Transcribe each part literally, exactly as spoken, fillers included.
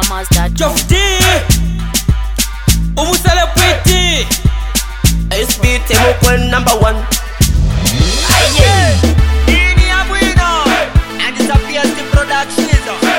promos dot com. Joff D Umusale Pretty S B T Mukwen number one. Aye. Ini Abuino and it's a P S T production.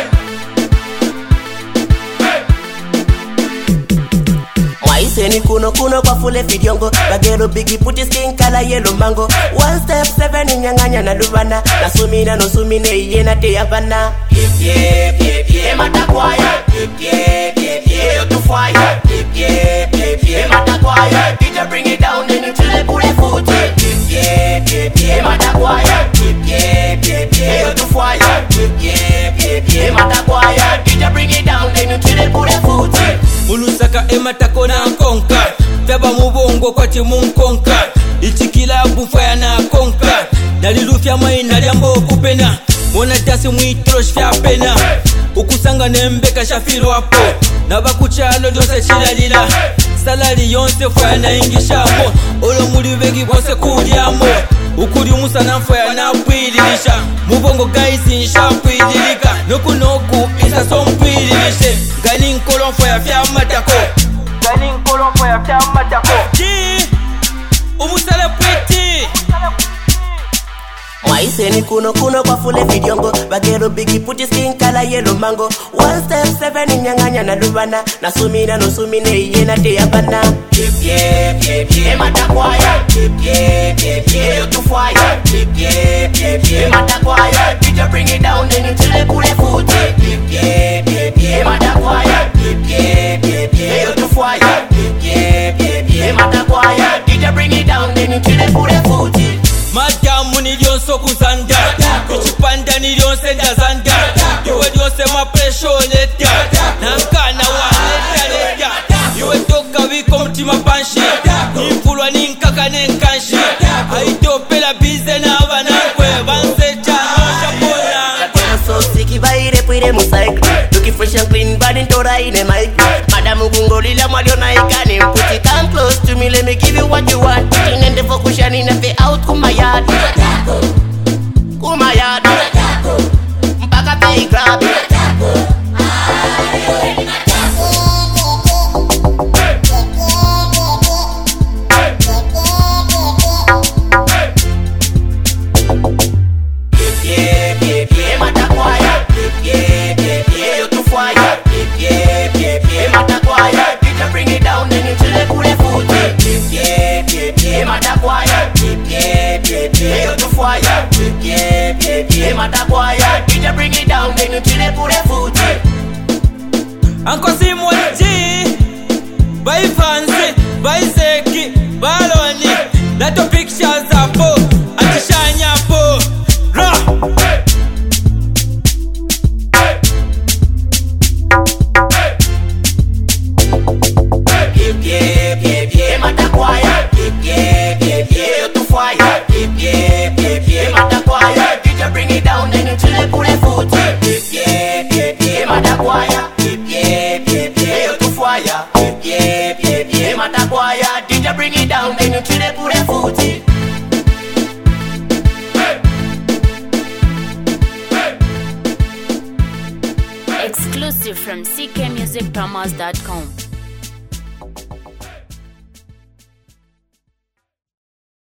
Waiseni kuno kuno kwa fule fidiongo. Bagero bigi puti skin kala yellow mango. One step seven nyanganya na lubana. Na sumina no sumine yena te yavana. Yep yep yep yep matakwaya. Yep yep yep yep yo to fire. Yep yep yep yep matakwaya. D J bring it down then you chill it put it foot. Yep yep yep yep matakwaya. Yep yep yep yep yo to fire. Yep yep yep yep matakwaya. D J bring it down then you chill it put it foot. Mulusaka ematako na konka Feba mubongo kwa timu nkonka Ichikila bufaya na konka Dalilufya maina liambo kupena Mwana tasi muitrosh fya pena Ukusanga nembeka shafiro hapo Nabakuchalo jose chilalila Salari yonse faya na ingishamo Olo muri begi bose kuliamo Ukuri umusana faya na pwililisha Mubongo guys insha pwililika Noku noku isa som pwililishe Gani nkolon faya fya matako Gani nkolon faya fya matako G Umusale Pretty Waiseni kuno kuno kwa fule vidiongo. Bagero bigi puti skin kala yellow mango. One step seven nyanganya na lubana. Na sumina no sumine yena te yabana. Yep yep yep yep matakwaya. Yep yep yep yep yo to fire. Yep yep yep yep matakwaya. D J bring it down then you chill it put it foot. Yep yep yep yep matakwaya. Yep yep yep yep yo to fire. Yep yep yep yep matakwaya. D J bring it down then you chill it put it foot. Madamu nilionso kuzanda Ichipanda nilionse ndazanda Iwe diose mapresho leta Nankana wa leta leta Iwe toka wiko mtima panshi Nifulwa ninkaka nenkanshi Haitopela bize na wanankwe Vansecha no shapona So sicky baire puire mosaik. Looking fresh and clean but in tora in a mic. Madam Ugungolila Mariona Ikani. Put it come close to me, let me give you what you want. In and the focus in the out kumayad. Kumayad. Mpaka pay grab. Bring it down, then you chill it put it foot. Uncle Simon G By Fancy, by Zeki, Baloni Lato pictures hapo Atishanya hapo Ra Yep yep yep yep matakwaya. Yep yep yep yep yo to fire. Yep yep yep yep matakwaya. D J bring it down then you chill it put it foot. Yep yep yep yep matakwaya. Yep yep yep yep yo to fire. Yep yep yep yep matakwaya. D J bring it down then you chill it put it foot. Exclusive from C K music promos dot com.